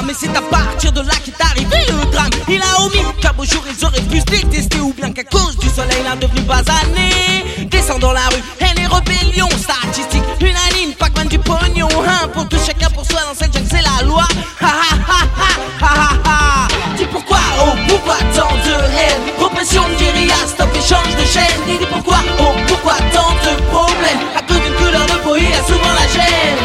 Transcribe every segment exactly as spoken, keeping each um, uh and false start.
mais c'est à partir de là qu'est arrivé le drame. Il a omis qu'à beau jour ils auraient pu se détester, ou bien qu'à cause du soleil l'un devenu basané. Descend dans la rue, elle est rébellion statistique unanime, Pac-Man du pognon, hein, pour tout chacun pour soi dans cette jungle c'est la loi. Ha ha ha ha ha ha. Dis pourquoi, oh pourquoi tant de haine, repression de guérilla, stop échange de chaîne. Dis, dis pourquoi, oh pourquoi tant de problèmes, à cause d'une couleur de peau il y a souvent la gêne.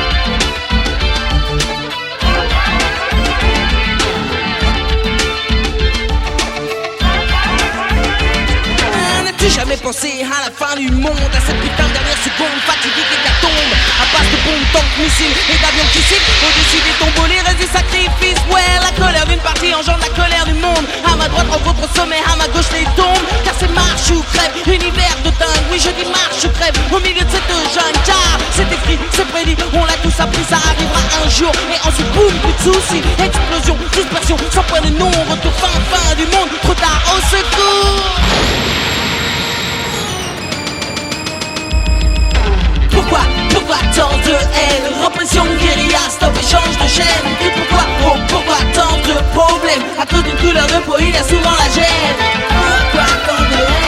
N'as-tu jamais pensé à la fin du monde, à cette putain de dernière seconde fatidique et qu'elle tombe à base de bombes, tanks, missiles et d'avions qui ciblent au-dessus des tombeaux, les restes des sacrifices. Ouais, la colère d'une partie engendre la colère du monde. À ma droite rencontre au sommet, à ma gauche les tombes, car c'est marche ou crève, univers de dingue. Oui je dis marche ou crève, au milieu de cette jungle, car c'est écrit, c'est prédit, on l'a tous appris, ça arrivera un jour. Et ensuite boum, plus de soucis, explosion, dispersion, sans point de non-retour, fin, fin du monde, trop tard, au secours. Pourquoi, pourquoi tant de haine, répression, guérilla, stop échange de chaîne. Et pourquoi, oh pourquoi tant de problèmes, à cause d'une couleur de peau il y a souvent la gêne. Pourquoi tant de haine.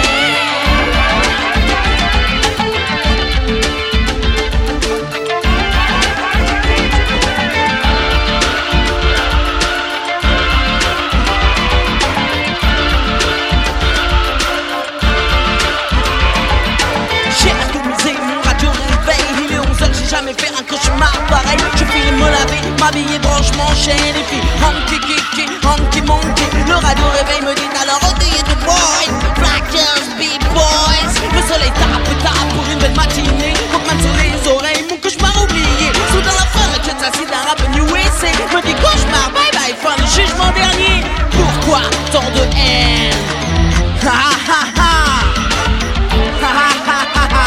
Jamais faire un cauchemar pareil. Je file me laver, m'habiller, branche, m'enchaîne. Et puis, honky, kiki, honky, monkey. Le radio réveil me dit alors, oh, do you the boys, blackers, beat boys. Le soleil tape, tape pour une belle matinée. Walkman sur les oreilles, mon cauchemar oublié. Soudain la fin, la quête s'assied d'un rap New S A. Me dit cauchemar, bye bye, fin du jugement dernier. Pourquoi tant de haine? Ha ha ha ha. Ha ha ha ha ha.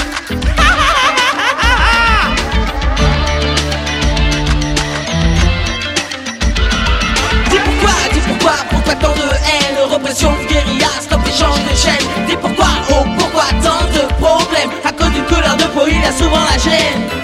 Pourquoi, pourquoi tant de haine, répression, guérilla, stop échange de chaîne. Dis pourquoi, oh pourquoi tant de problèmes, à cause d'une couleur de peau il y a souvent la gêne.